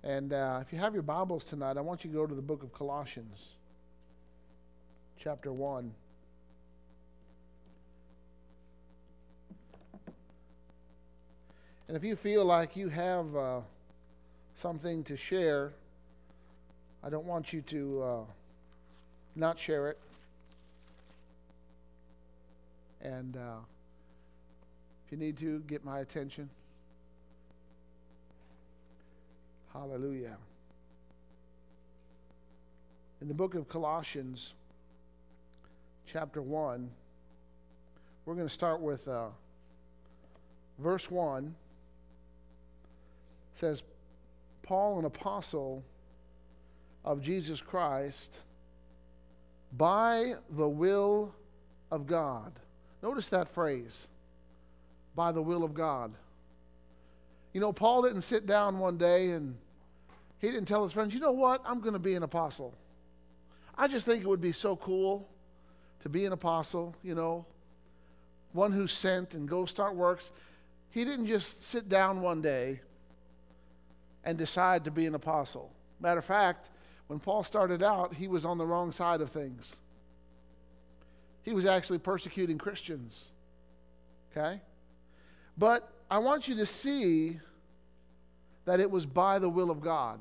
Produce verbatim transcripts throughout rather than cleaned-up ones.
And uh, if you have your Bibles tonight, I want you to go to the book of Colossians, chapter one. And if you feel like you have uh, something to share, I don't want you to uh, not share it. And uh, if you need to, get my attention. Hallelujah. In the book of Colossians, chapter one, we're going to start with uh, verse one. It says, Paul, an apostle of Jesus Christ, by the will of God. Notice that phrase, by the will of God. You know, Paul didn't sit down one day and he didn't tell his friends, you know what, I'm going to be an apostle. I just think it would be so cool to be an apostle, you know, one who's sent and go start works. He didn't just sit down one day and decide to be an apostle. Matter of fact, when Paul started out, he was on the wrong side of things. He was actually persecuting Christians. Okay? But I want you to see that it was by the will of God.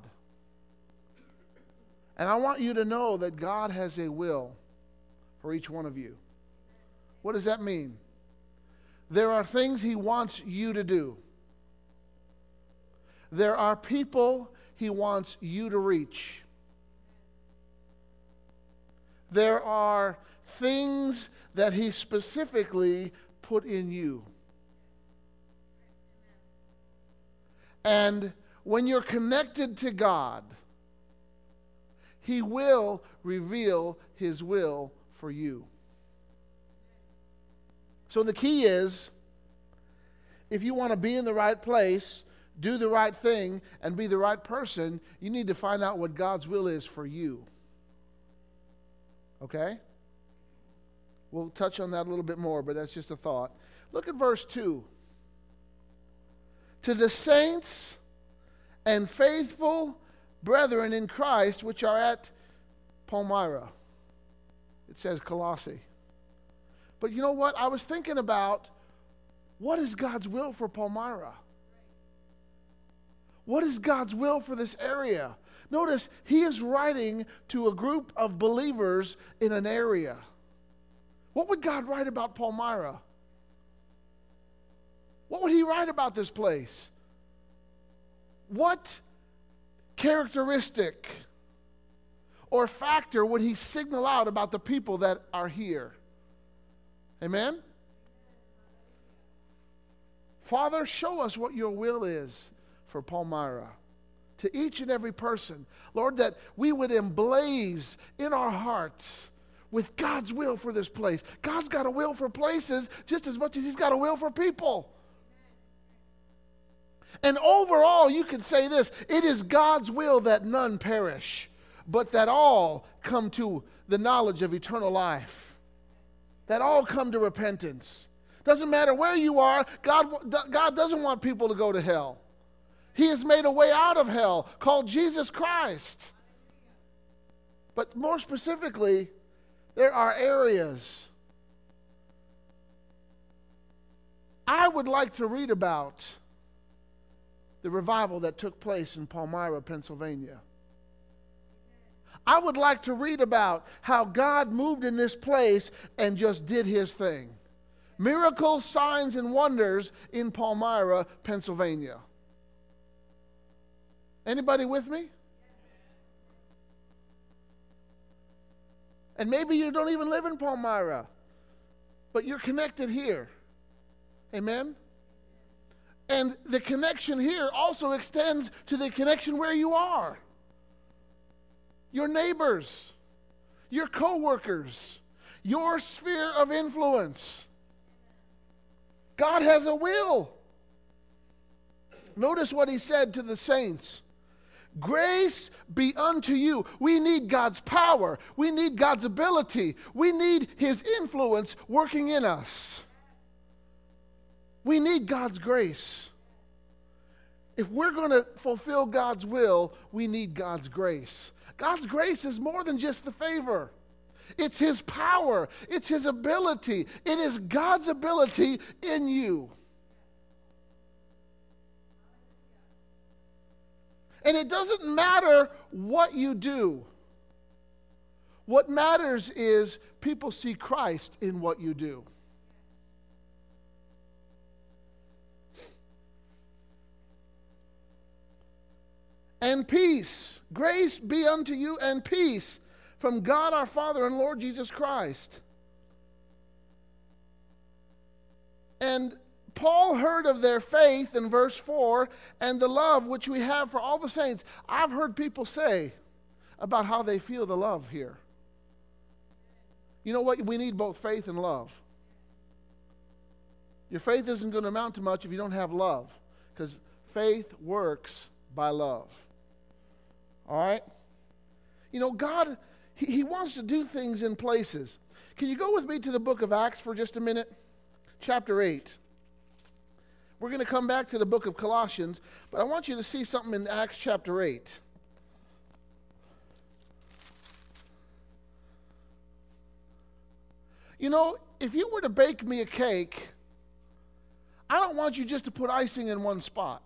And I want you to know that God has a will for each one of you. What does that mean? There are things He wants you to do. There are people He wants you to reach. There are things that He specifically put in you. And when you're connected to God, He will reveal His will for you. So the key is, if you want to be in the right place, do the right thing, and be the right person, you need to find out what God's will is for you. Okay? We'll touch on that a little bit more, but that's just a thought. Look at verse two. To the saints and faithful brethren in Christ, which are at Palmyra. It says Colossae. But you know what? I was thinking about, what is God's will for Palmyra? What is God's will for this area? Notice, he is writing to a group of believers in an area. What would God write about Palmyra? What would he write about this place? What characteristic or factor would he signal out about the people that are here? Amen? Father, show us what your will is for Palmyra, to each and every person. Lord, that we would emblaze in our heart with God's will for this place. God's got a will for places just as much as he's got a will for people. And overall, you could say this, it is God's will that none perish, but that all come to the knowledge of eternal life. That all come to repentance. Doesn't matter where you are, God, God doesn't want people to go to hell. He has made a way out of hell called Jesus Christ. But more specifically, there are areas I would like to read about the revival that took place in Palmyra, Pennsylvania. I would like to read about how God moved in this place and just did his thing. Miracles, signs, and wonders in Palmyra, Pennsylvania. Anybody with me? And maybe you don't even live in Palmyra, but you're connected here. Amen? And the connection here also extends to the connection where you are. Your neighbors, your co-workers, your sphere of influence. God has a will. Notice what he said to the saints. Grace be unto you. We need God's power. We need God's ability. We need his influence working in us. We need God's grace. If we're going to fulfill God's will, we need God's grace. God's grace is more than just the favor. It's His power. It's His ability. It is God's ability in you. And it doesn't matter what you do. What matters is people see Christ in what you do. And peace, grace be unto you, and peace from God our Father and Lord Jesus Christ. And Paul heard of their faith in verse four and the love which we have for all the saints. I've heard people say about how they feel the love here. You know what? We need both faith and love. Your faith isn't going to amount to much if you don't have love, because faith works by love. All right? You know, God, he, he wants to do things in places. Can you go with me to the book of Acts for just a minute? Chapter eight. We're going to come back to the book of Colossians, but I want you to see something in Acts chapter eight. You know, if you were to bake me a cake, I don't want you just to put icing in one spot.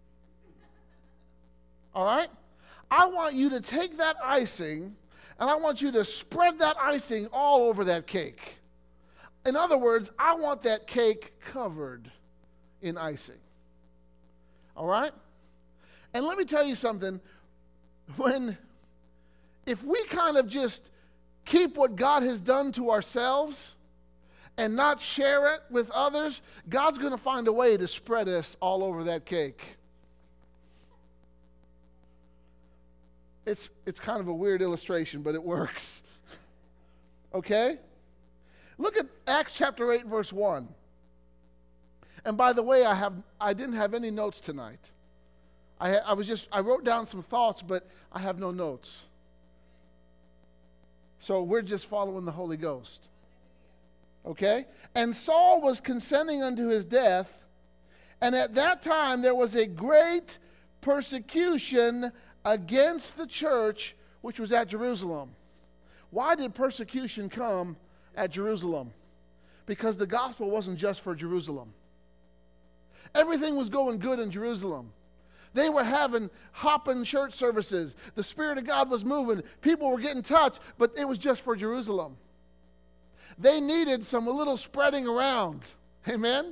All right? I want you to take that icing, and I want you to spread that icing all over that cake. In other words, I want that cake covered in icing. All right? And let me tell you something. When, if we kind of just keep what God has done to ourselves and not share it with others, God's going to find a way to spread us all over that cake. It's, it's kind of a weird illustration, but it works. Okay? Look at Acts chapter eight, verse one. And by the way, I have I didn't have any notes tonight. I, I was just I wrote down some thoughts, but I have no notes. So we're just following the Holy Ghost. Okay? And Saul was consenting unto his death, and at that time there was a great persecution against the church which was at Jerusalem. Why did persecution come at Jerusalem? Because the gospel wasn't just for Jerusalem. Everything was going good in Jerusalem. They were having hopping church services. The Spirit of God was moving. People were getting touched, but it was just for Jerusalem. They needed some little spreading around. Amen?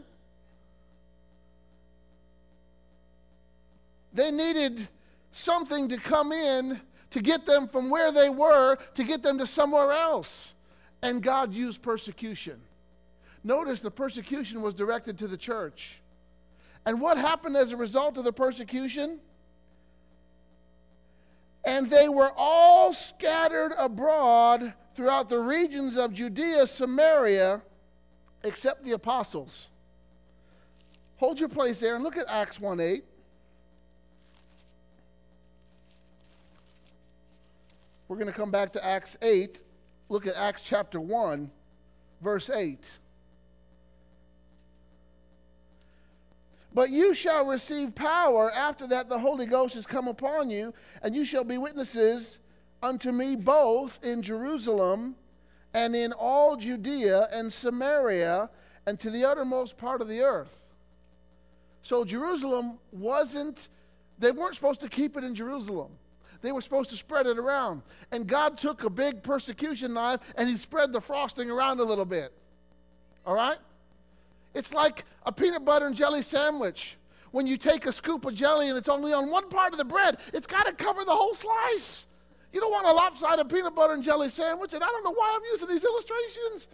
They needed something to come in to get them from where they were to get them to somewhere else. And God used persecution. Notice the persecution was directed to the church. And what happened as a result of the persecution? And they were all scattered abroad throughout the regions of Judea, Samaria, except the apostles. Hold your place there and look at Acts one eight. We're going to come back to Acts eight. Look at Acts chapter one, verse eight. But you shall receive power after that the Holy Ghost is come upon you, and you shall be witnesses unto me both in Jerusalem and in all Judea and Samaria and to the uttermost part of the earth. So Jerusalem wasn't, they weren't supposed to keep it in Jerusalem. They were supposed to spread it around. And God took a big persecution knife and he spread the frosting around a little bit. All right? It's like a peanut butter and jelly sandwich. When you take a scoop of jelly and it's only on one part of the bread, it's got to cover the whole slice. You don't want a lopsided peanut butter and jelly sandwich, and I don't know why I'm using these illustrations.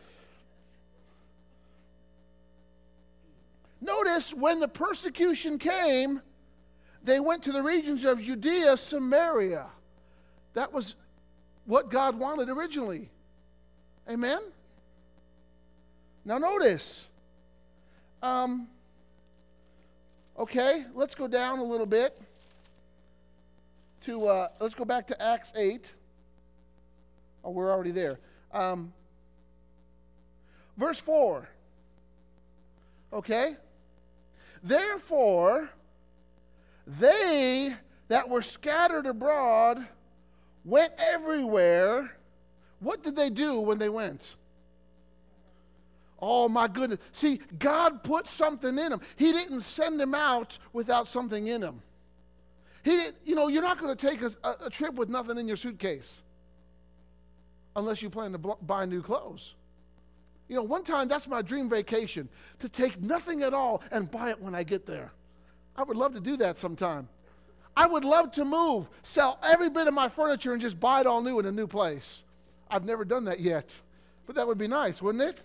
Notice when the persecution came, they went to the regions of Judea, Samaria. That was what God wanted originally. Amen? Now notice. Um, okay, let's go down a little bit. To uh, let's go back to Acts eight. Oh, we're already there. Um, verse four. Okay? Therefore, They that were scattered abroad went everywhere. What did they do when they went? Oh, my goodness. See, God put something in them. He didn't send them out without something in them. He didn't, you know, you're not going to take a, a, a trip with nothing in your suitcase unless you plan to bl- buy new clothes. You know, one time, that's my dream vacation, to take nothing at all and buy it when I get there. I would love to do that sometime. I would love to move, sell every bit of my furniture and just buy it all new in a new place. I've never done that yet, but that would be nice, wouldn't it?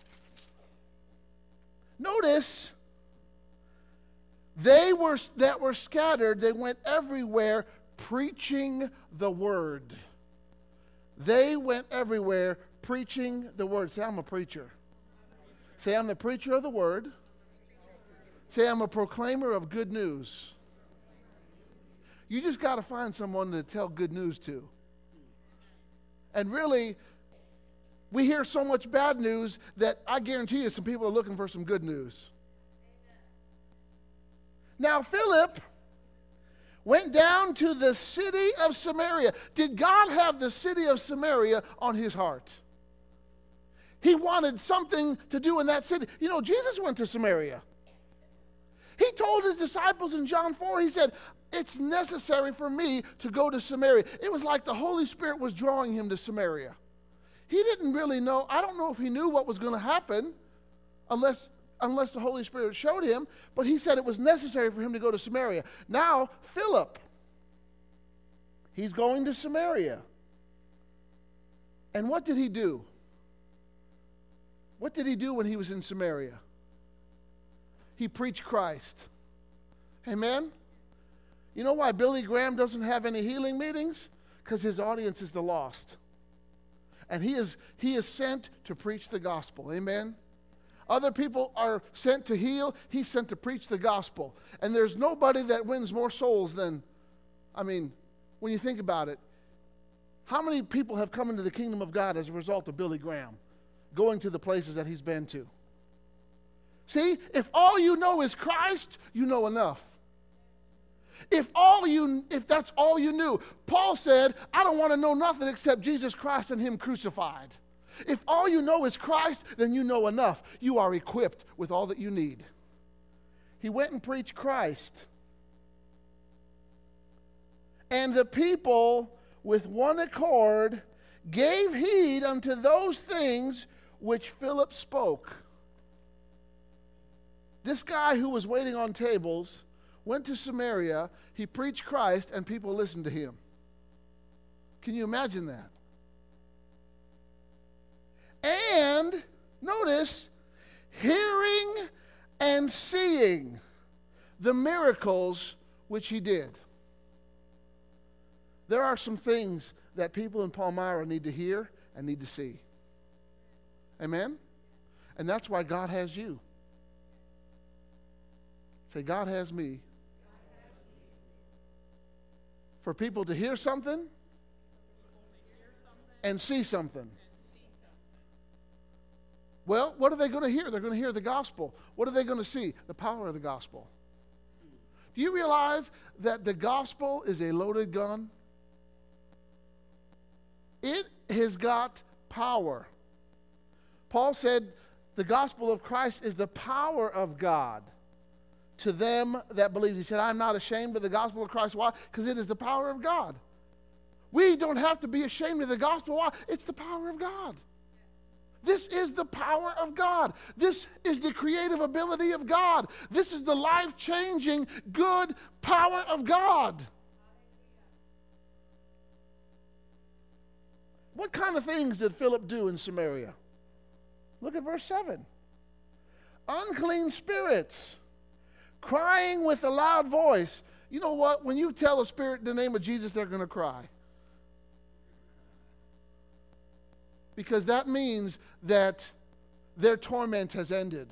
Notice, they were that were scattered, they went everywhere preaching the word. They went everywhere preaching the word. Say, I'm a preacher. Say, I'm the preacher of the word. Say, I'm a proclaimer of good news. You just got to find someone to tell good news to. And really, we hear so much bad news that I guarantee you some people are looking for some good news. Now, Philip went down to the city of Samaria. Did God have the city of Samaria on his heart? He wanted something to do in that city. You know, Jesus went to Samaria. He told his disciples in John four, he said, it's necessary for me to go to Samaria. It was like the Holy Spirit was drawing him to Samaria. He didn't really know. I don't know if he knew what was going to happen unless, unless the Holy Spirit showed him, but he said it was necessary for him to go to Samaria. Now, Philip, he's going to Samaria. And what did he do? What did he do when he was in Samaria? He preached Christ. Amen? You know why Billy Graham doesn't have any healing meetings? Because his audience is the lost. And he is, he is sent to preach the gospel. Amen? Other people are sent to heal. He's sent to preach the gospel. And there's nobody that wins more souls than, I mean, when you think about it, how many people have come into the kingdom of God as a result of Billy Graham going to the places that he's been to? See, if all you know is Christ, you know enough. If all you, if that's all you knew, Paul said, I don't want to know nothing except Jesus Christ and him crucified. If all you know is Christ, then you know enough. You are equipped with all that you need. He went and preached Christ. And the people with one accord gave heed unto those things which Philip spoke. This guy who was waiting on tables went to Samaria, he preached Christ, and people listened to him. Can you imagine that? And, notice, hearing and seeing the miracles which he did. There are some things that people in Palmyra need to hear and need to see. Amen? And that's why God has you. Say, God has me. For people to hear something and see something. Well, what are they going to hear? They're going to hear the gospel. What are they going to see? The power of the gospel. Do you realize that the gospel is a loaded gun? It has got power. Paul said the gospel of Christ is the power of God to them that believe. He said, I'm not ashamed of the gospel of Christ. Why? Because it is the power of God. We don't have to be ashamed of the gospel. Why? It's the power of God. This is the power of God. This is the creative ability of God. This is the life-changing, good power of God. What kind of things did Philip do in Samaria? Look at verse seven. Unclean spirits, crying with a loud voice. You know what? When you tell a spirit the name of Jesus, they're going to cry. Because that means that their torment has ended.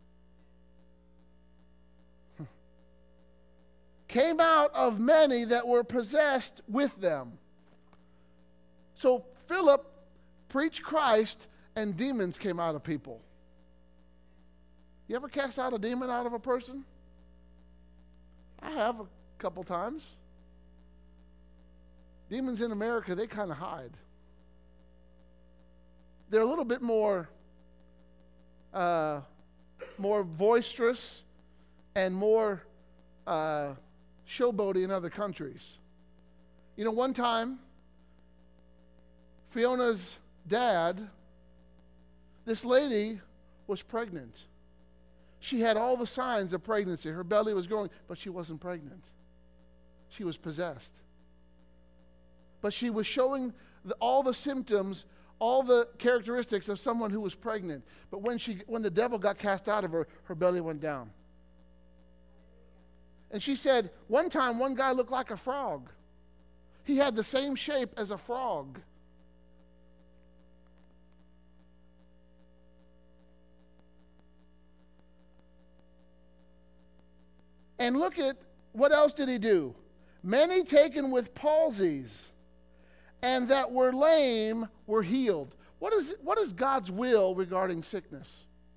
Came out of many that were possessed with them. So Philip preached Christ and demons came out of people. You ever cast out a demon out of a person? I have a couple times. Demons in America, they kind of hide. They're a little bit more, uh, more boisterous and more uh, showboaty in other countries. You know, one time, Fiona's dad, this lady was pregnant. She had all the signs of pregnancy. Her belly was growing, but she wasn't pregnant. She was possessed. But she was showing the, all the symptoms, all the characteristics of someone who was pregnant. But when she, when the devil got cast out of her, her belly went down. And she said, one time, one guy looked like a frog. He had the same shape as a frog. And look at, what else did he do? Many taken with palsies, and that were lame were healed. What is, what is God's will regarding sickness?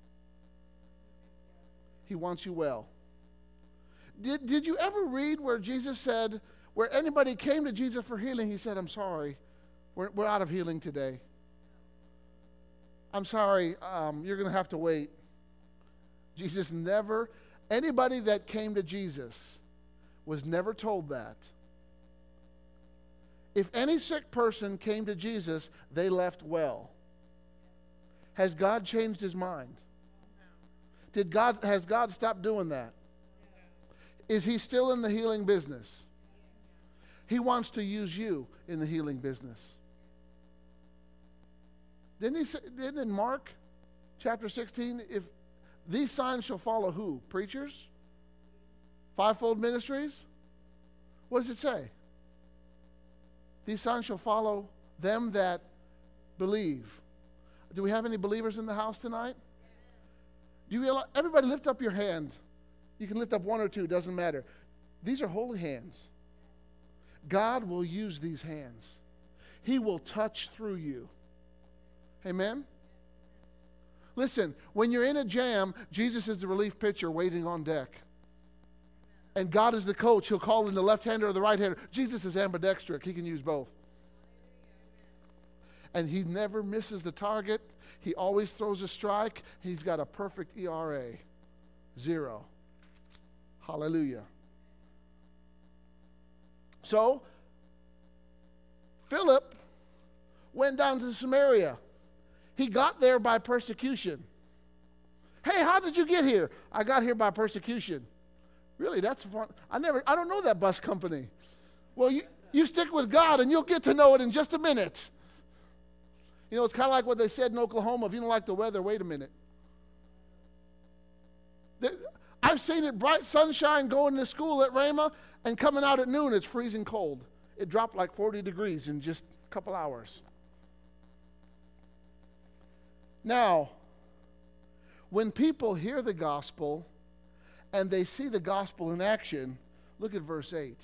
He wants you well. Did, did you ever read where Jesus said, where anybody came to Jesus for healing, he said, I'm sorry, we're, we're out of healing today. I'm sorry, um, you're going to have to wait. Jesus never, anybody that came to Jesus was never told that. If any sick person came to Jesus, they left well. Has God changed his mind? Did God, has God stopped doing that? Is he still in the healing business? He wants to use you in the healing business. Didn't he say, didn't in Mark chapter sixteen, if these signs shall follow who? Preachers? Fivefold ministries? What does it say? These signs shall follow them that believe. Do we have any believers in the house tonight? Do you realize, everybody lift up your hand. You can lift up one or two, doesn't matter. These are holy hands. God will use these hands. He will touch through you. Amen? Listen, when you're in a jam, Jesus is the relief pitcher waiting on deck. And God is the coach. He'll call in the left-hander or the right-hander. Jesus is ambidextric. He can use both. And he never misses the target. He always throws a strike. He's got a perfect E R A. Zero. Hallelujah. So, Philip went down to Samaria. He got there by persecution. Hey, how did you get here? I got here by persecution. Really, that's fun. I never, I don't know that bus company. Well, you, you stick with God and you'll get to know it in just a minute. You know, it's kind of like what they said in Oklahoma. If you don't like the weather, wait a minute. There, I've seen it bright sunshine going to school at Rhema, and coming out at noon, it's freezing cold. It dropped like forty degrees in just a couple hours. Now, when people hear the gospel and they see the gospel in action, look at verse eight.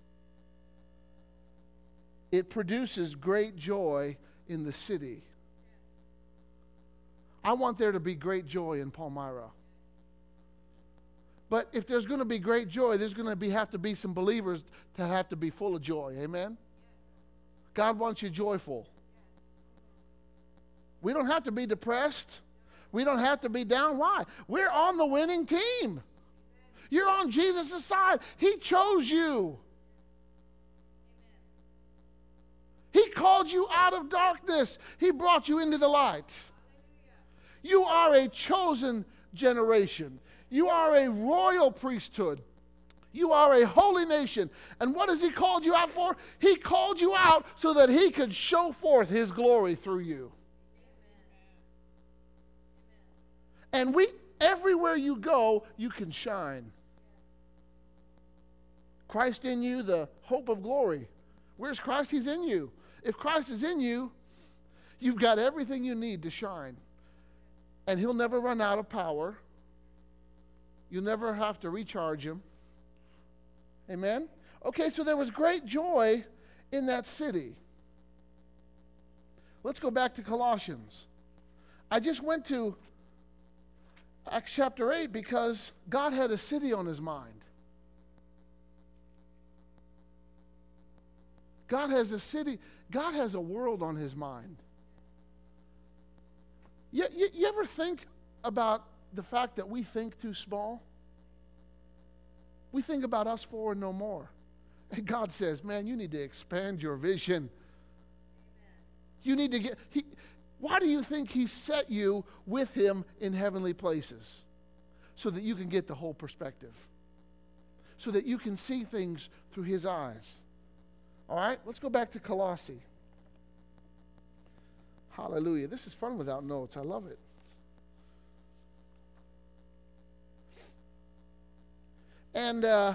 It produces great joy in the city. I want there to be great joy in Palmyra. But if there's going to be great joy, there's going to be, have to be some believers that have to be full of joy. Amen? God wants you joyful. We don't have to be depressed. We don't have to be down. Why? We're on the winning team. You're on Jesus' side. He chose you. He called you out of darkness. He brought you into the light. You are a chosen generation. You are a royal priesthood. You are a holy nation. And what has he called you out for? He called you out so that he could show forth his glory through you. And we, everywhere you go, you can shine. Christ in you, the hope of glory. Where's Christ? He's in you. If Christ is in you, you've got everything you need to shine. And he'll never run out of power. You'll never have to recharge him. Amen? Okay, so there was great joy in that city. Let's go back to Colossians. I just went to Acts chapter eight because God had a city on his mind. God has a city. God has a world on his mind. You, you, you ever think about the fact that we think too small? We think about us four and no more. And God says, man, you need to expand your vision. Amen. You need to get, he, why do you think he set you with him in heavenly places? So that you can get the whole perspective. So that you can see things through his eyes. All right, let's go back to Colossae. Hallelujah. This is fun without notes. I love it. And uh,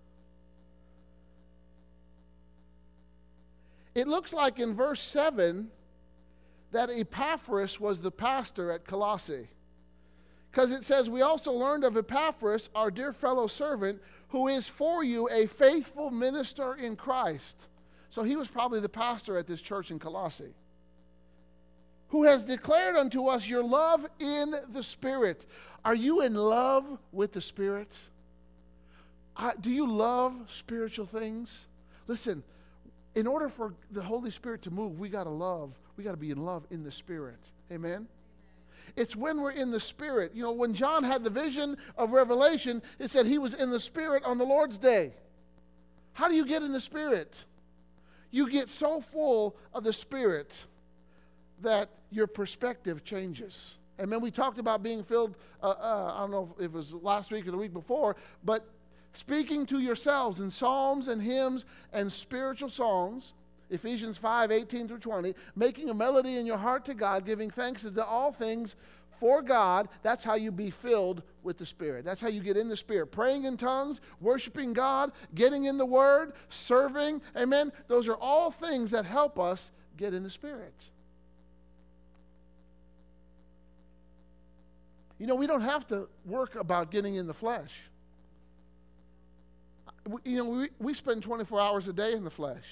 it looks like in verse seven that Epaphras was the pastor at Colossae. Because it says, we also learned of Epaphras, our dear fellow servant, who is for you a faithful minister in Christ. So he was probably the pastor at this church in Colossae. Who has declared unto us your love in the Spirit. Are you in love with the Spirit? I, do you love spiritual things? Listen, in order for the Holy Spirit to move, we got to love. We got to be in love in the Spirit. Amen? Amen? It's when we're in the Spirit. You know, when John had the vision of Revelation, it said he was in the Spirit on the Lord's day. How do you get in the Spirit? You get so full of the Spirit that your perspective changes. And then we talked about being filled, uh, uh, I don't know if it was last week or the week before, but speaking to yourselves in psalms and hymns and spiritual songs, Ephesians five, eighteen through twenty, making a melody in your heart to God, giving thanks to all things for God. That's how you be filled with the Spirit. That's how you get in the Spirit. Praying in tongues, worshiping God, getting in the Word, serving, amen. Those are all things that help us get in the Spirit. You know, we don't have to work about getting in the flesh. You know, we, we spend twenty-four hours a day in the flesh.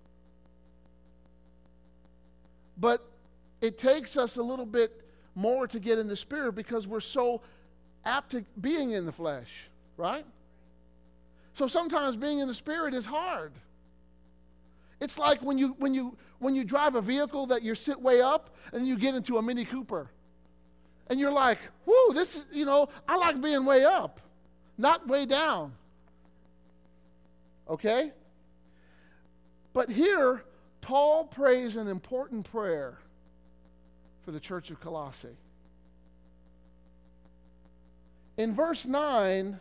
But it takes us a little bit more to get in the Spirit because we're so apt to being in the flesh, right? So sometimes being in the Spirit is hard. It's like when you when you when you drive a vehicle that you sit way up and then you get into a Mini Cooper. And you're like, whoo, this is, you know, I like being way up, not way down. Okay? But here, Paul prays an important prayer for the church of Colossae. In verse nine,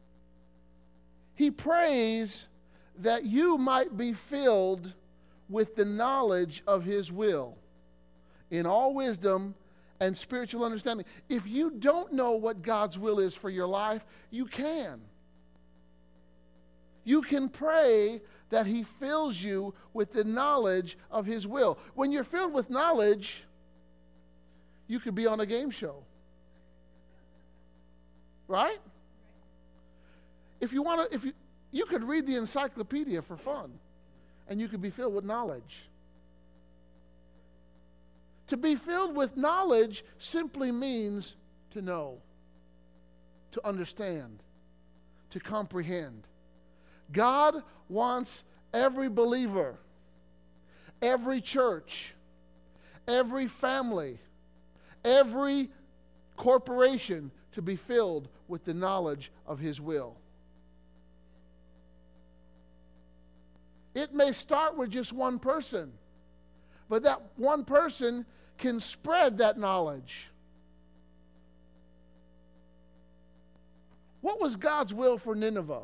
he prays that you might be filled with the knowledge of his will in all wisdom and spiritual understanding. If you don't know what God's will is for your life, you can. You can pray that he fills you with the knowledge of his will. When you're filled with knowledge, you could be on a game show. Right? If you want to, if you you could read the encyclopedia for fun, and you could be filled with knowledge. To be filled with knowledge simply means to know, to understand, to comprehend. God wants every believer, every church, every family, every corporation to be filled with the knowledge of his will. It may start with just one person, but that one person can spread that knowledge. What was God's will for Nineveh?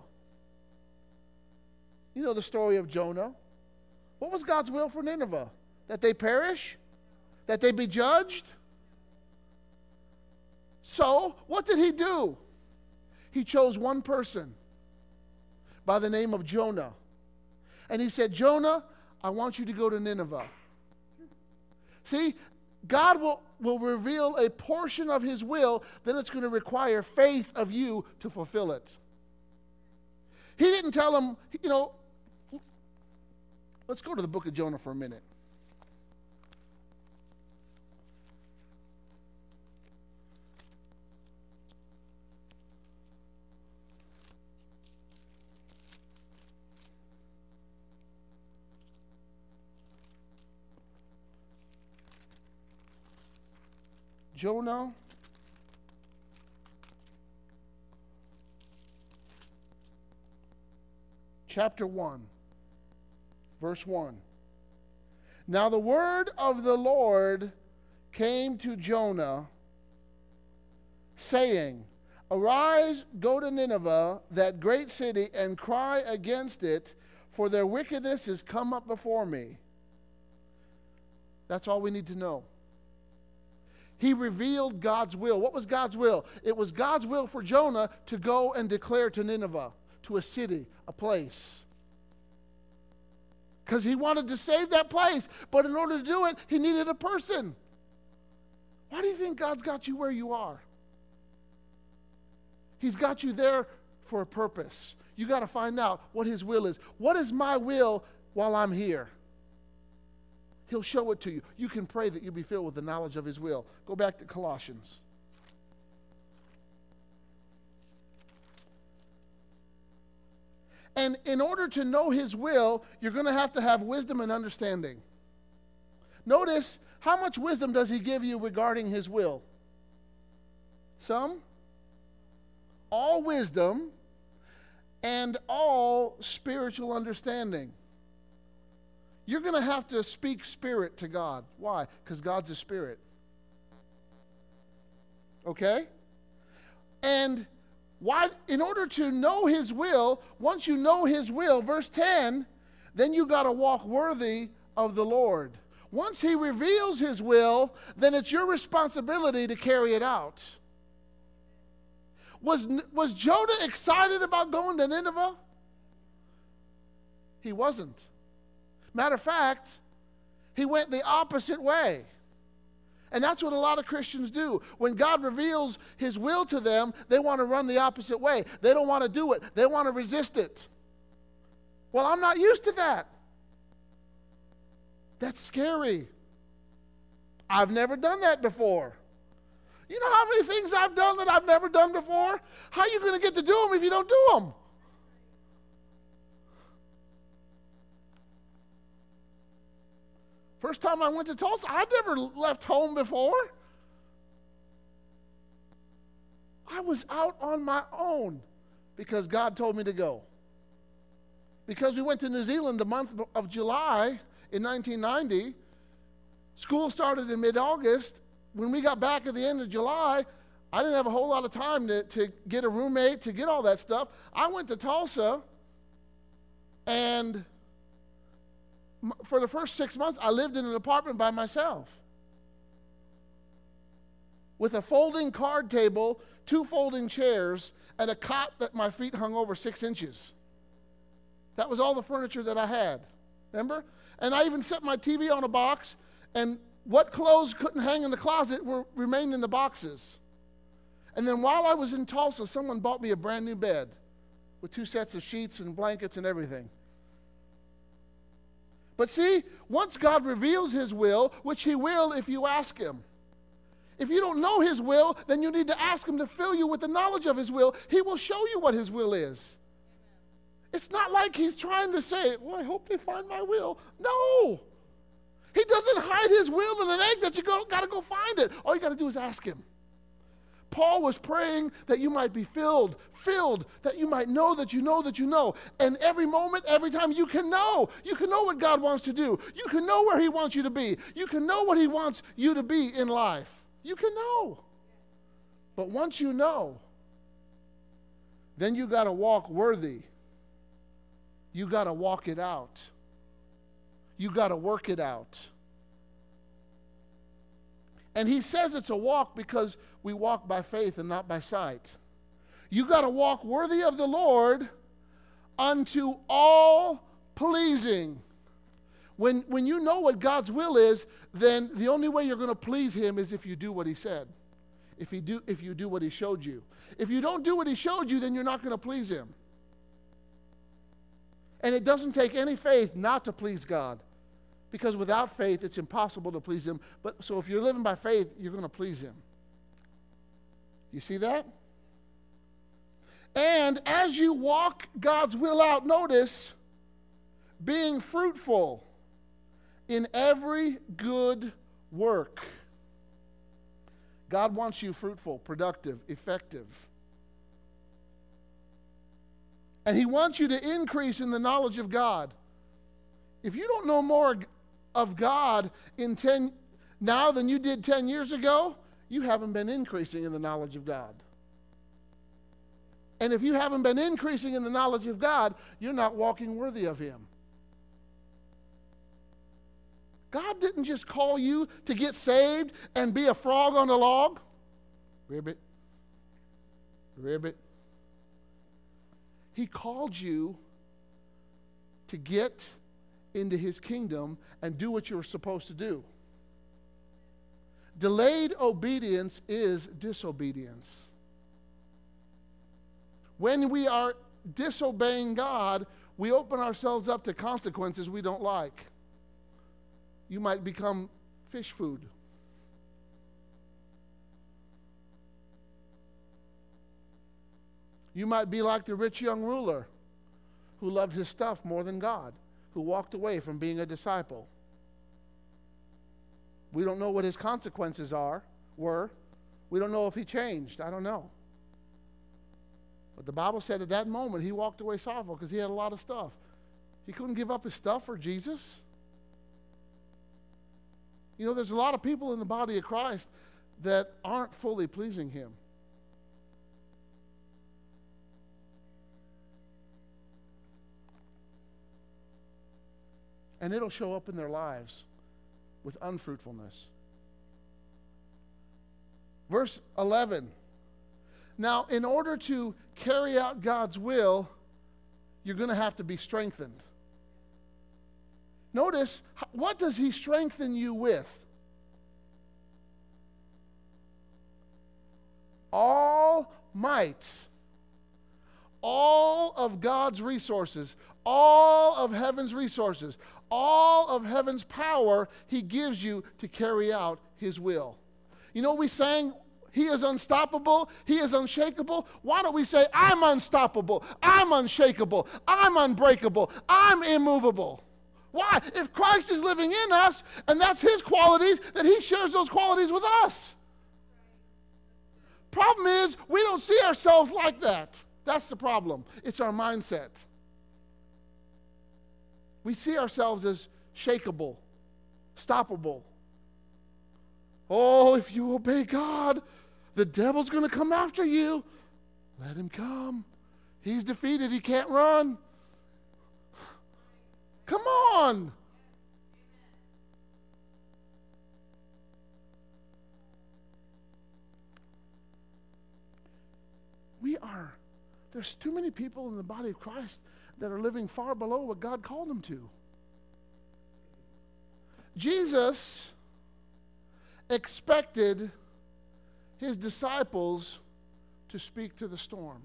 You know the story of Jonah. What was God's will for Nineveh? That they perish? That they be judged? So, what did he do? He chose one person by the name of Jonah. And he said, Jonah, I want you to go to Nineveh. See, God will, will reveal a portion of his will, then it's going to require faith of you to fulfill it. He didn't tell him, you know, let's go to the book of Jonah for a minute. Jonah chapter one, verse one. Now the word of the Lord came to Jonah, saying, Arise, go to Nineveh, that great city, and cry against it, for their wickedness is come up before me. That's all we need to know. He revealed God's will. What was God's will? It was God's will for Jonah to go and declare to Nineveh, to a city, a place. Because he wanted to save that place. But in order to do it, he needed a person. Why do you think God's got you where you are? He's got you there for a purpose. You got to find out what his will is. What is my will while I'm here? He'll show it to you. You can pray that you'll be filled with the knowledge of his will. Go back to Colossians. And in order to know his will, you're going to have to have wisdom and understanding. Notice, how much wisdom does he give you regarding his will? Some? All wisdom and all spiritual understanding. You're going to have to speak spirit to God. Why? Because God's a spirit. Okay? And why? In order to know his will, once you know his will, verse ten, then you got to walk worthy of the Lord. Once he reveals his will, then it's your responsibility to carry it out. Was, was Jonah excited about going to Nineveh? He wasn't. Matter of fact, he went the opposite way. And that's what a lot of Christians do. When God reveals his will to them, they want to run the opposite way. They don't want to do it. They want to resist it. Well, I'm not used to that. That's scary. I've never done that before. You know how many things I've done that I've never done before? How are you going to get to do them if you don't do them? First time I went to Tulsa, I'd never left home before. I was out on my own because God told me to go. Because we went to New Zealand the month of July in nineteen ninety. School started in mid-August. When we got back at the end of July, I didn't have a whole lot of time to, to get a roommate, to get all that stuff. I went to Tulsa, and for the first six months, I lived in an apartment by myself with a folding card table, two folding chairs, and a cot that my feet hung over six inches. That was all the furniture that I had. Remember? And I even set my T V on a box, and what clothes couldn't hang in the closet were remained in the boxes. And then while I was in Tulsa, someone bought me a brand new bed with two sets of sheets and blankets and everything. But see, once God reveals his will, which he will if you ask him. If you don't know his will, then you need to ask him to fill you with the knowledge of his will. He will show you what his will is. It's not like he's trying to say, well, I hope they find my will. No. He doesn't hide his will in an egg that you got to go find it. All you got to do is ask him. Paul was praying that you might be filled, filled, that you might know that you know that you know. And every moment, every time you can know. You can know what God wants to do. You can know where he wants you to be. You can know what he wants you to be in life. You can know. But once you know, then you got to walk worthy. You got to walk it out. You got to work it out. And he says it's a walk because we walk by faith and not by sight. You got to walk worthy of the Lord unto all pleasing. When, when you know what God's will is, then the only way you're going to please him is if you do what he said. If, he do, if you do what he showed you. If you don't do what he showed you, then you're not going to please him. And it doesn't take any faith not to please God. Because without faith, it's impossible to please him. But so if you're living by faith, you're going to please him. You see that? And as you walk God's will out, notice, being fruitful in every good work. God wants you fruitful, productive, effective. And He wants you to increase in the knowledge of God. If you don't know more of God in ten now than you did ten years ago, you haven't been increasing in the knowledge of God. And if you haven't been increasing in the knowledge of God, you're not walking worthy of Him. God didn't just call you to get saved and be a frog on a log. Ribbit. Ribbit. He called you to get into His kingdom and do what you're supposed to do. Delayed obedience is disobedience. When we are disobeying God, we open ourselves up to consequences we don't like. You might become fish food. You might be like the rich young ruler who loved his stuff more than God, who walked away from being a disciple. We don't know what his consequences are, were. We don't know if he changed. I don't know. But the Bible said at that moment he walked away sorrowful because he had a lot of stuff. He couldn't give up his stuff for Jesus. You know, there's a lot of people in the body of Christ that aren't fully pleasing Him. And it'll show up in their lives with unfruitfulness. Verse eleven. Now, in order to carry out God's will, you're going to have to be strengthened. Notice, what does He strengthen you with? All might. All of God's resources. All of heaven's resources. All of heaven's power He gives you to carry out His will. You know, we sang, He is unstoppable, He is unshakable. Why don't we say, I'm unstoppable, I'm unshakable, I'm unbreakable, I'm immovable? Why? If Christ is living in us, and that's His qualities, then He shares those qualities with us. Problem is, we don't see ourselves like that. That's the problem. It's our mindset. We see ourselves as shakeable, stoppable. Oh, if you obey God, the devil's going to come after you. Let him come. He's defeated. He can't run. Come on. We are, there's too many people in the body of Christ that are living far below what God called them to. Jesus expected His disciples to speak to the storm.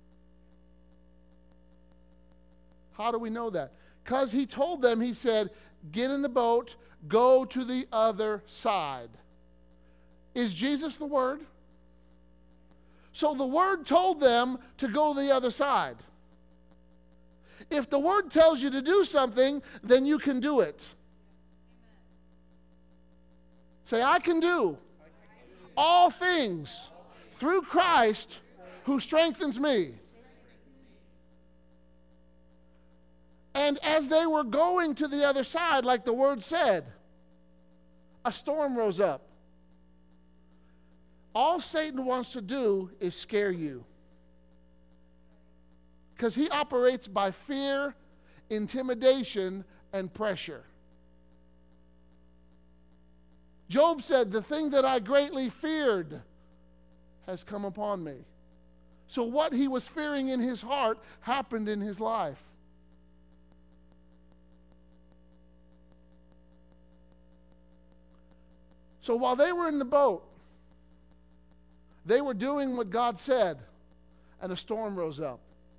How do we know that? Because He told them, He said, get in the boat, go to the other side. Is Jesus the Word? So the Word told them to go the other side. If the Word tells you to do something, then you can do it. Say, I can do all things through Christ who strengthens me. And as they were going to the other side, like the Word said, a storm rose up. All Satan wants to do is scare you. Because he operates by fear, intimidation, and pressure. Job said, the thing that I greatly feared has come upon me. So what he was fearing in his heart happened in his life. So while they were in the boat, they were doing what God said, and a storm rose up.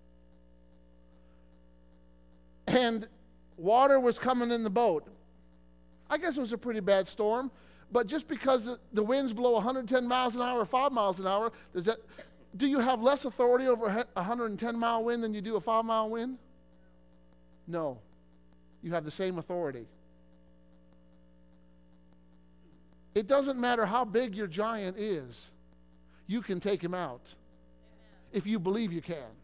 And water was coming in the boat. I guess it was a pretty bad storm, but just because the, the winds blow one hundred ten miles an hour or five miles an hour, does that, do you have less authority over a one hundred ten mile wind than you do a five mile wind? No. You have the same authority. It doesn't matter how big your giant is, you can take him out if you believe you can.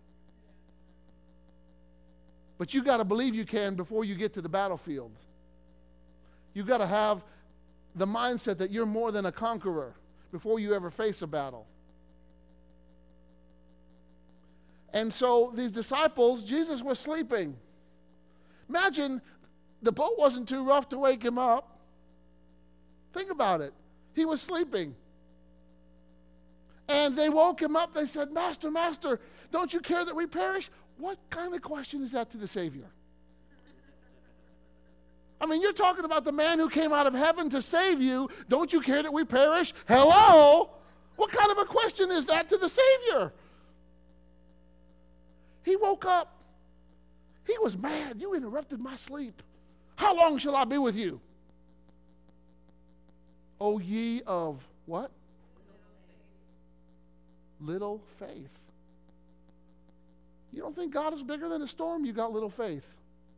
But you got to believe you can before you get to the battlefield. You got to have the mindset that you're more than a conqueror before you ever face a battle. And so these disciples, Jesus was sleeping. Imagine the boat wasn't too rough to wake him up. Think about it. He was sleeping. And they woke him up. They said, Master, Master, don't you care that we perish? What kind of question is that to the Savior? I mean, you're talking about the man who came out of heaven to save you. Don't you care that we perish? Hello? What kind of a question is that to the Savior? He woke up. He was mad. You interrupted my sleep. How long shall I be with you? O ye of what? Little faith. You don't think God is bigger than a storm? You got little faith.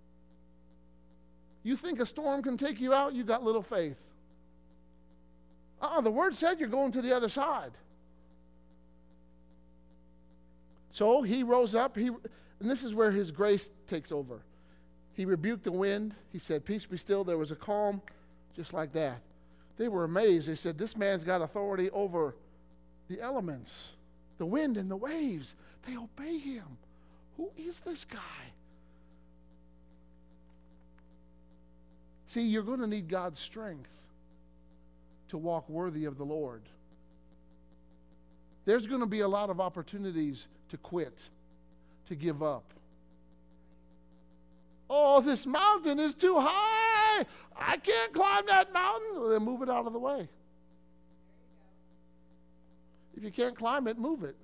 You think a storm can take you out? You got little faith. Uh-uh, the word said you're going to the other side. So he rose up, he, and this is where his grace takes over. He rebuked the wind. He said, peace be still. There was a calm, just like that. They were amazed. They said, this man's got authority over the elements, the wind and the waves. They obey him. Who is this guy? See, you're going to need God's strength to walk worthy of the Lord. There's going to be a lot of opportunities to quit, to give up. Oh, this mountain is too high. I can't climb that mountain. Well, then move it out of the way. If you can't climb it, move it.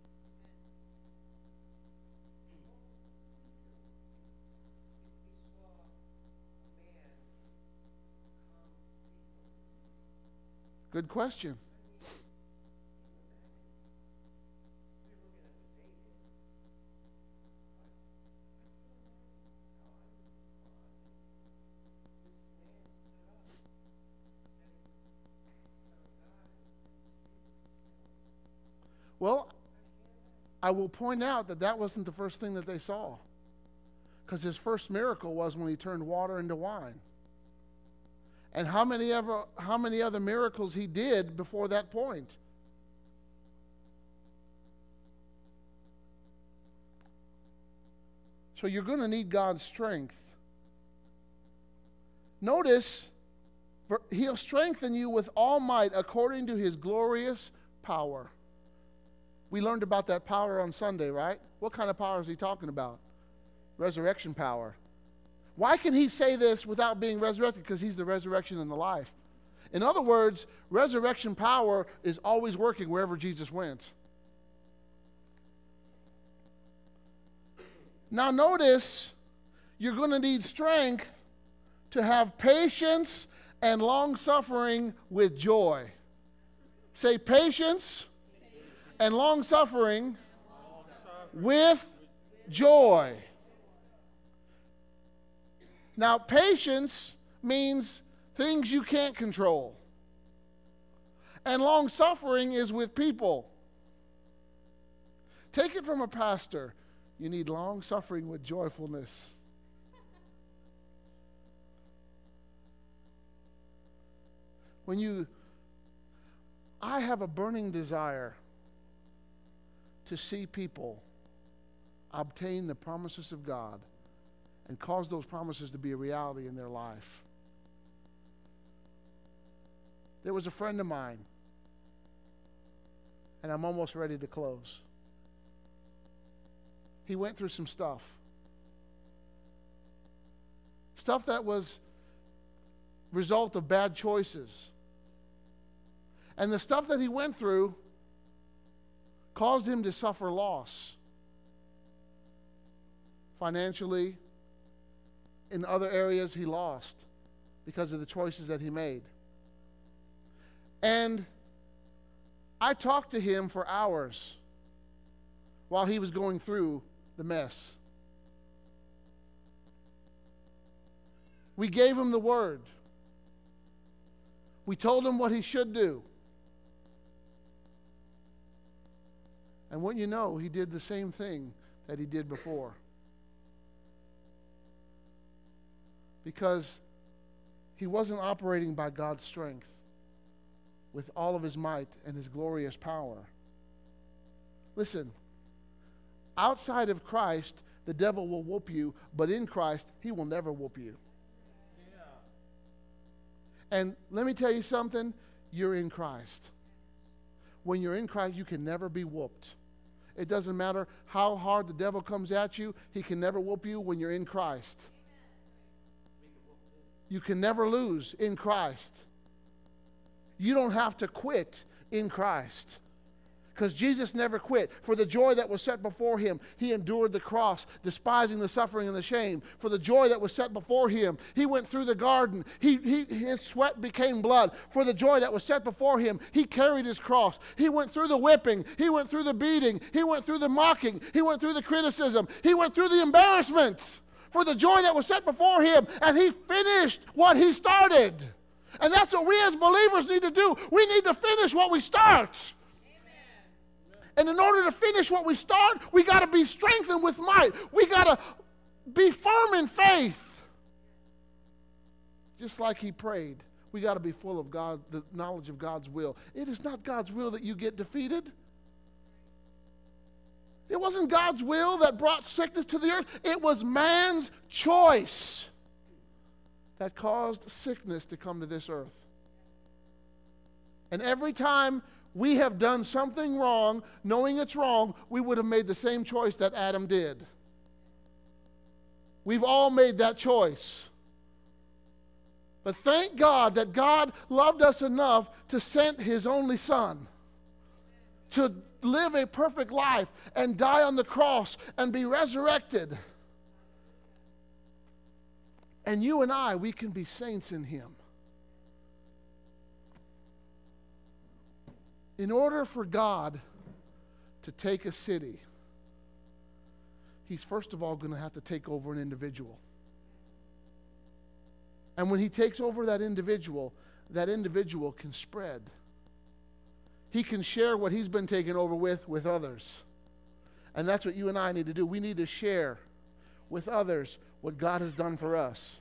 Good question. Well, I will point out that that wasn't the first thing that they saw, because his first miracle was when he turned water into wine. And how many ever, how many other miracles he did before that point? So you're going to need God's strength. Notice, he'll strengthen you with all might according to his glorious power. We learned about that power on Sunday, right? What kind of power is he talking about? Resurrection power. Why can he say this without being resurrected? Because he's the resurrection and the life. In other words, resurrection power is always working wherever Jesus went. Now notice, you're going to need strength to have patience and long-suffering with joy. Say patience and long-suffering with joy. Now, patience means things you can't control. And long-suffering is with people. Take it from a pastor. You need long-suffering with joyfulness. When you, I have a burning desire to see people obtain the promises of God and cause those promises to be a reality in their life. There was a friend of mine, and I'm almost ready to close. He went through some stuff. Stuff that was result of bad choices. And the stuff that he went through caused him to suffer loss. Financially, in other areas he lost because of the choices that he made. And I talked to him for hours while he was going through the mess. We gave him the word. We told him what he should do. And what you know, he did the same thing that he did before. Because he wasn't operating by God's strength with all of his might and his glorious power. Listen, outside of Christ, the devil will whoop you, but in Christ, he will never whoop you. Yeah. And let me tell you something, you're in Christ. When you're in Christ, you can never be whooped. It doesn't matter how hard the devil comes at you, he can never whoop you when you're in Christ. You can never lose in Christ. You don't have to quit in Christ. Because Jesus never quit. For the joy that was set before him, he endured the cross, despising the suffering and the shame. For the joy that was set before him, he went through the garden. He, he, his sweat became blood. For the joy that was set before him, he carried his cross. He went through the whipping. He went through the beating. He went through the mocking. He went through the criticism. He went through the embarrassment. For the joy that was set before him, and he finished what he started. And that's what we as believers need to do. We need to finish what we start. And in order to finish what we start, we got to be strengthened with might. We got to be firm in faith. Just like he prayed, we got to be full of God, the knowledge of God's will. It is not God's will that you get defeated. It wasn't God's will that brought sickness to the earth. It was man's choice that caused sickness to come to this earth. And every time we have done something wrong, knowing it's wrong, we would have made the same choice that Adam did. We've all made that choice. But thank God that God loved us enough to send his only son to live a perfect life and die on the cross and be resurrected. And you and I, we can be saints in him. In order for God to take a city, he's first of all going to have to take over an individual. And when he takes over that individual, that individual can spread. He can share what he's been taken over with with others. And that's what you and I need to do. We need to share with others what God has done for us.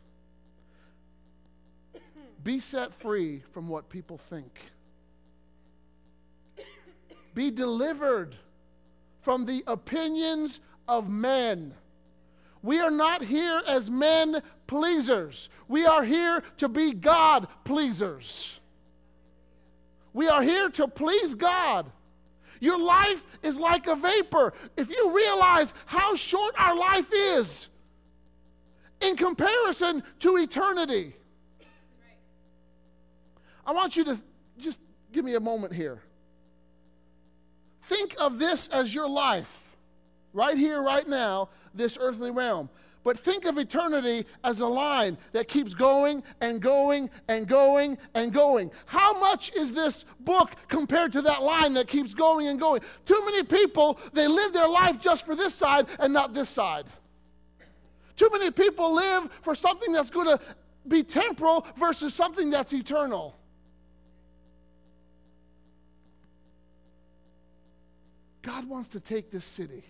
Be set free from what people think. Be delivered from the opinions of men. We are not here as men pleasers. We are here to be God pleasers. We are here to please God. Your life is like a vapor. If you realize how short our life is in comparison to eternity. I want you to just give me a moment here. Think of this as your life, right here, right now, this earthly realm. But think of eternity as a line that keeps going and going and going and going. How much is this book compared to that line that keeps going and going? Too many people, they live their life just for this side and not this side. Too many people live for something that's going to be temporal versus something that's eternal. God wants to take this city.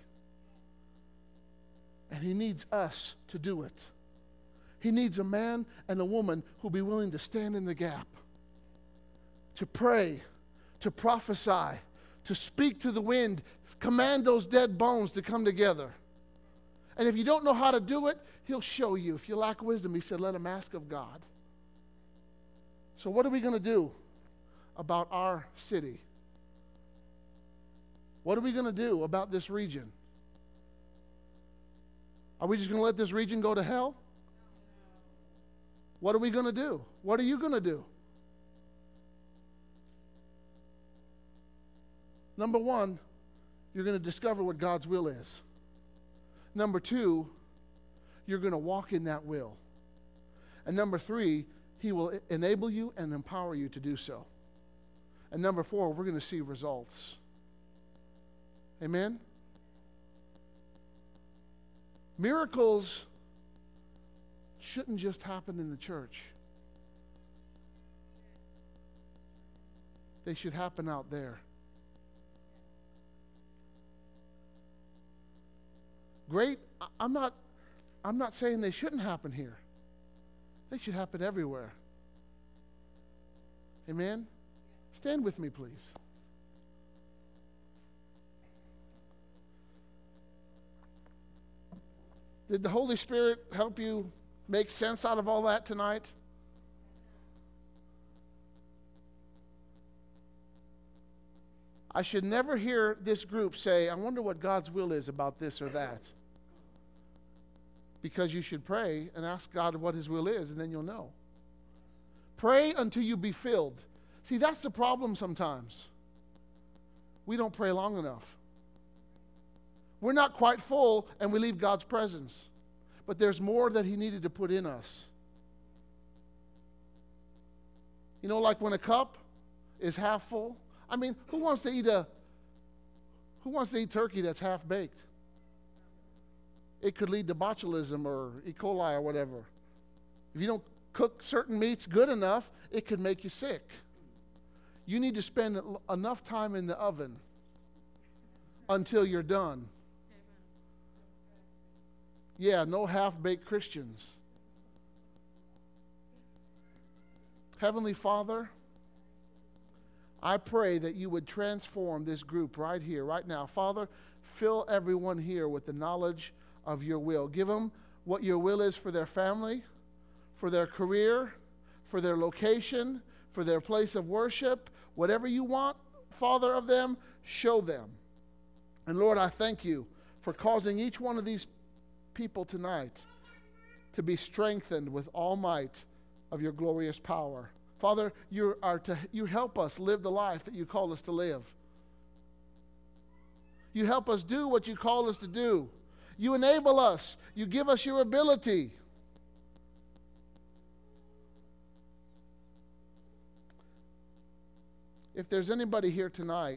And he needs us to do it. He needs a man and a woman who'll be willing to stand in the gap, to pray, to prophesy, to speak to the wind, command those dead bones to come together. And if you don't know how to do it, he'll show you. If you lack wisdom, he said, let him ask of God. So what are we going to do about our city? What are we going to do about this region? Are we just going to let this region go to hell? What are we going to do? What are you going to do? Number one, you're going to discover what God's will is. Number two, you're going to walk in that will. And number three, he will enable you and empower you to do so. And number four, we're going to see results. Amen? Miracles shouldn't just happen in the church. they should happen out there. Great, I'm not, I'm not saying they shouldn't happen here. They should happen everywhere. Amen? Stand with me, please. Did the Holy Spirit help you make sense out of all that tonight? I should never hear this group say, I wonder what God's will is about this or that. Because you should pray and ask God what His will is, and then you'll know. Pray until you be filled. See, that's the problem sometimes. We don't pray long enough. We're not quite full, and we leave God's presence. But there's more that He needed to put in us. You know, like when a cup is half full. I mean, who wants to eat a who wants to eat turkey that's half baked? It could lead to botulism or E. coli or whatever. If you don't cook certain meats good enough, it could make you sick. You need to spend enough time in the oven until you're done. Yeah, no half-baked Christians. Heavenly Father, I pray that you would transform this group right here, right now. Father, fill everyone here with the knowledge of your will. Give them what your will is for their family, for their career, for their location, for their place of worship. Whatever you want, Father, of them, show them. And Lord, I thank you for causing each one of these people tonight to be strengthened with all might of your glorious power. Father, you are to you help us live the life that you call us to live. You help us do what you call us to do. You enable us. You give us your ability. If there's anybody here tonight,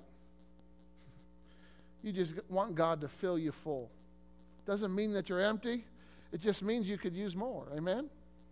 you just want God to fill you full. Doesn't mean that you're empty. It just means you could use more. Amen?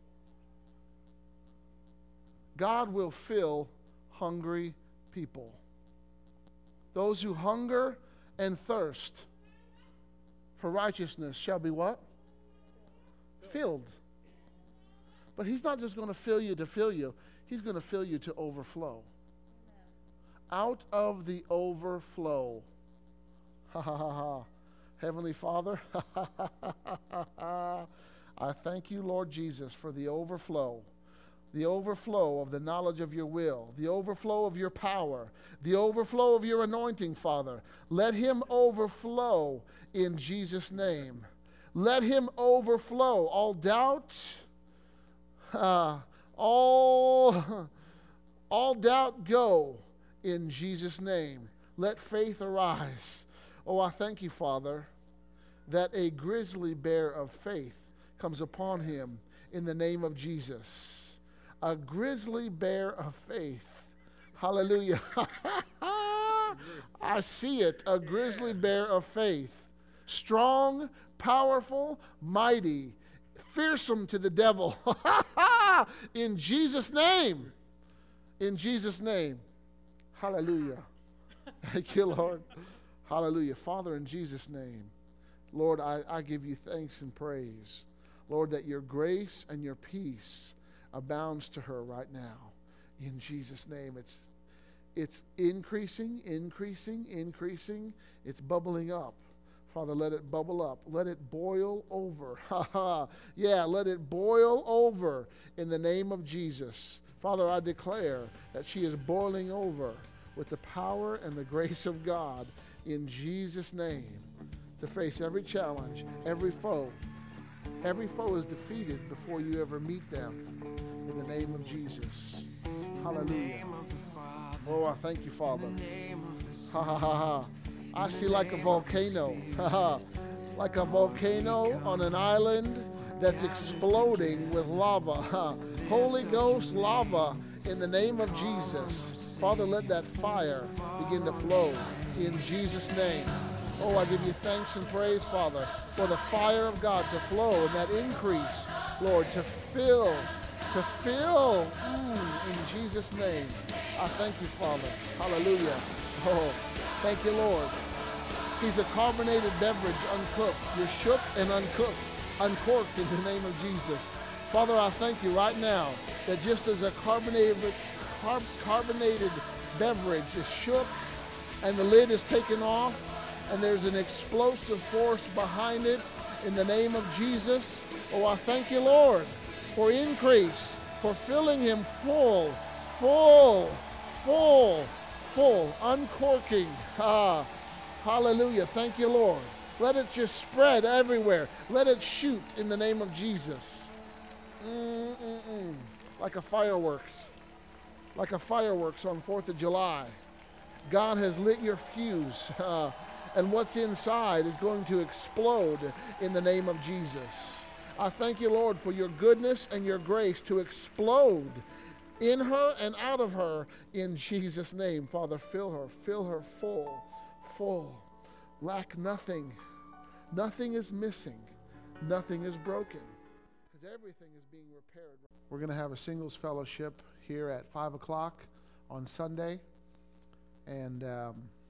God will fill hungry people. Those who hunger and thirst for righteousness shall be what? Filled. But He's not just going to fill you to fill you. He's going to fill you to overflow. Out of the overflow. Ha ha ha ha. Heavenly Father, I thank you, Lord Jesus, for the overflow. The overflow of the knowledge of your will, the overflow of your power, the overflow of your anointing, Father. Let Him overflow in Jesus' name. Let Him overflow all doubt, uh, all, all doubt go in Jesus' name. Let faith arise. Oh, I thank you, Father, that a grizzly bear of faith comes upon him in the name of Jesus. A grizzly bear of faith. Hallelujah. I see it. A grizzly bear of faith. Strong, powerful, mighty, fearsome to the devil. In Jesus' name. In Jesus' name. Hallelujah. Thank you, Lord. Hallelujah. Father, in Jesus' name, Lord, I, I give you thanks and praise. Lord, that your grace and your peace abounds to her right now. In Jesus' name, it's it's increasing, increasing, increasing. It's bubbling up. Father, let it bubble up. Let it boil over. Ha ha. Yeah, let it boil over in the name of Jesus. Father, I declare that she is boiling over with the power and the grace of God in Jesus' name to face every challenge, every foe. Every foe is defeated before you ever meet them. In the name of Jesus. Hallelujah. Oh, I thank you, Father. Ha ha ha ha. I see like a volcano. Ha ha. Like a volcano on an island that's exploding with lava. Ha. Holy Ghost lava in the name of Jesus. Father, let that fire begin to flow in Jesus' name. Oh, I give you thanks and praise, Father, for the fire of God to flow and that increase, Lord, to fill, to fill mm, in Jesus' name. I thank you, Father. Hallelujah. Oh, thank you, Lord. He's a carbonated beverage, uncooked. You're shook and uncooked, uncorked in the name of Jesus. Father, I thank you right now that just as a carbonated, carb, carbonated beverage is shook and the lid is taken off and there's an explosive force behind it, in the name of Jesus, oh, I thank you, Lord, for increase, for filling him full, full, full, full, uncorking. Ah, hallelujah. Thank you, Lord. Let it just spread everywhere. Let it shoot in the name of Jesus. Mm-mm-mm. Like a fireworks. Like a fireworks on fourth of July. God has lit your fuse. Uh, and what's inside is going to explode in the name of Jesus. I thank you, Lord, for your goodness and your grace to explode in her and out of her in Jesus' name. Father, fill her, fill her full, full. Lack nothing. Nothing is missing. Nothing is broken. Because everything is being repaired. We're going to have a singles fellowship here at five o'clock on Sunday. And um,